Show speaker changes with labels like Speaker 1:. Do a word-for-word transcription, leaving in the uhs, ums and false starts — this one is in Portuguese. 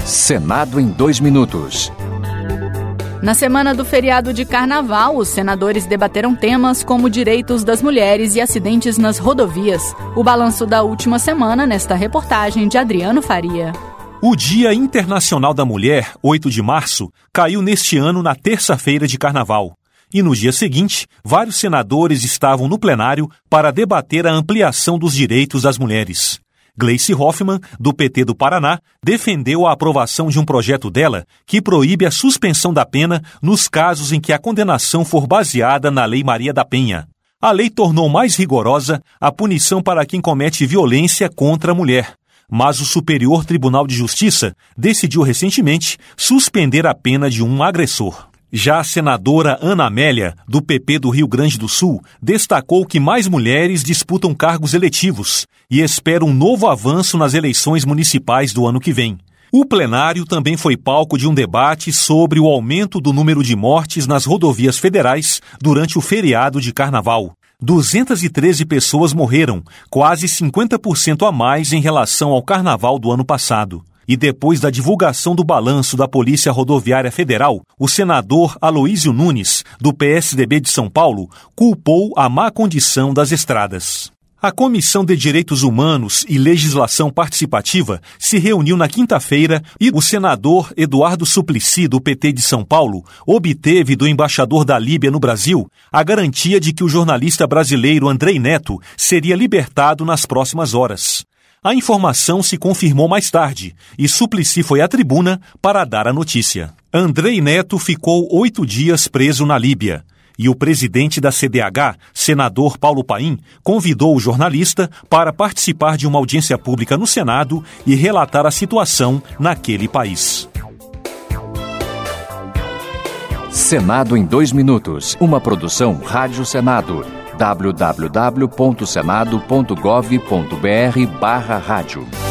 Speaker 1: Senado em dois minutos.
Speaker 2: Na semana do feriado de Carnaval, os senadores debateram temas como direitos das mulheres e acidentes nas rodovias. O balanço da última semana nesta reportagem de Adriano Faria.
Speaker 3: O Dia Internacional da Mulher, oito de março, caiu neste ano na terça-feira de Carnaval. E no dia seguinte, vários senadores estavam no plenário para debater a ampliação dos direitos das mulheres. Gleice Hoffmann, do P T do Paraná, defendeu a aprovação de um projeto dela que proíbe a suspensão da pena nos casos em que a condenação for baseada na Lei Maria da Penha. A lei tornou mais rigorosa a punição para quem comete violência contra a mulher, mas o Superior Tribunal de Justiça decidiu recentemente suspender a pena de um agressor. Já a senadora Ana Amélia, do P P do Rio Grande do Sul, destacou que mais mulheres disputam cargos eletivos e espera um novo avanço nas eleições municipais do ano que vem. O plenário também foi palco de um debate sobre o aumento do número de mortes nas rodovias federais durante o feriado de Carnaval. duzentas e treze pessoas morreram, quase cinquenta por cento a mais em relação ao Carnaval do ano passado. E depois da divulgação do balanço da Polícia Rodoviária Federal, o senador Aloísio Nunes, do P S D B de São Paulo, culpou a má condição das estradas. A Comissão de Direitos Humanos e Legislação Participativa se reuniu na quinta-feira e o senador Eduardo Suplicy, do P T de São Paulo, obteve do embaixador da Líbia no Brasil a garantia de que o jornalista brasileiro Andrei Neto seria libertado nas próximas horas. A informação se confirmou mais tarde e Suplicy foi à tribuna para dar a notícia. Andrei Neto ficou oito dias preso na Líbia e o presidente da C D H, senador Paulo Paim, convidou o jornalista para participar de uma audiência pública no Senado e relatar a situação naquele país.
Speaker 1: Senado em dois minutos. Uma produção Rádio Senado. w w w ponto senado ponto gov ponto b r barra rádio